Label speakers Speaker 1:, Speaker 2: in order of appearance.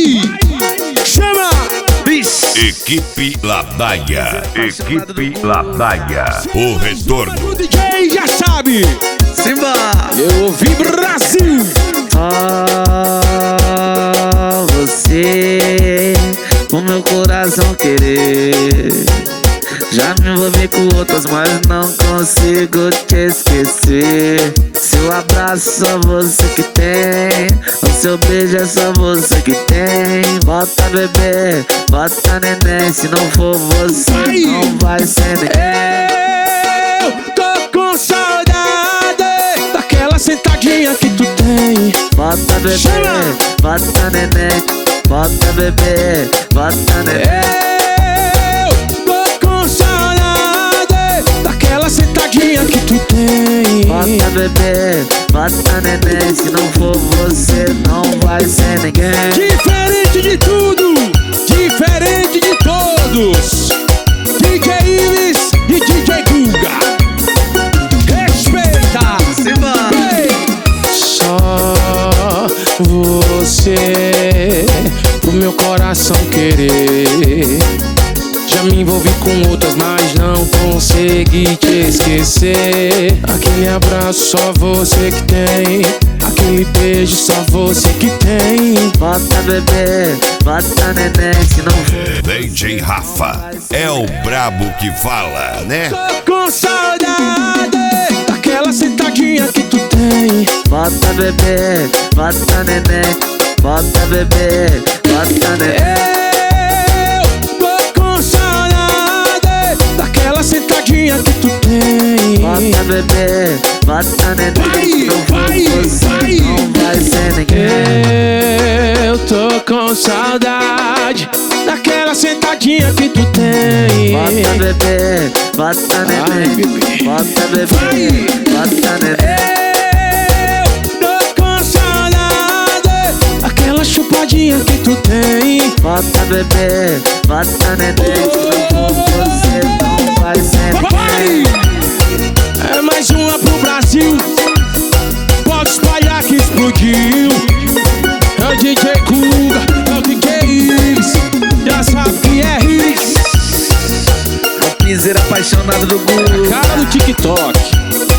Speaker 1: Chama!
Speaker 2: Equipe Ladaia. Equipe Ladaia. O retorno.
Speaker 1: O DJ já sabe.
Speaker 3: Simba!
Speaker 1: Eu ouvi Brasil.
Speaker 3: Só você, o meu coração querer. Já me envolvi com outras, mas não consigo te esquecer. Seu abraço só você que tem, o seu beijo é só você que tem. Bota bebê, bota neném, se não for você não vai ser ninguém.
Speaker 1: Eu tô com saudade daquela sentadinha que tu tem.
Speaker 3: Bota bebê,
Speaker 1: Chama!
Speaker 3: bota neném, bota bebê, bota neném.
Speaker 1: Sentadinha que tu tem.
Speaker 3: Bota bebê, bota neném, se não for você não vai ser ninguém.
Speaker 1: Diferente de tudo, diferente de todos. DJ Ives e DJ Guga. Respeita.
Speaker 3: Simba.
Speaker 1: Só você, pro meu coração querer. Já me envolvi com outras, mas não consegui te esquecer. Aquele abraço só você que tem, aquele beijo só você que tem.
Speaker 3: Bota bebê, bota neném, se não for.
Speaker 2: DJ Rafa é o brabo que fala, né?
Speaker 1: Tô com saudade daquela sentadinha que tu tem.
Speaker 3: Bota bebê, bota neném, bota bebê, bota neném.
Speaker 1: Sentadinha que tu tem.
Speaker 3: Bota bebê, bota neném, não
Speaker 1: vai,
Speaker 3: você
Speaker 1: vai.
Speaker 3: não vai ser ninguém.
Speaker 1: Eu tô com saudade daquela sentadinha que tu tem.
Speaker 3: Bota bebê, bota neném, bota bebê, bota neném.
Speaker 1: Eu tô com saudade daquela chupadinha que tu tem.
Speaker 3: Bota bebê, bota neném, se não for você não vai ser ninguém.
Speaker 1: É mais uma pro Brasil, pode espalhar que explodiu. É o DJ Guga, é o DJ Ives, já sabe que é Ives.
Speaker 3: O piseiro apaixonado do Guga.
Speaker 1: Cara do TikTok.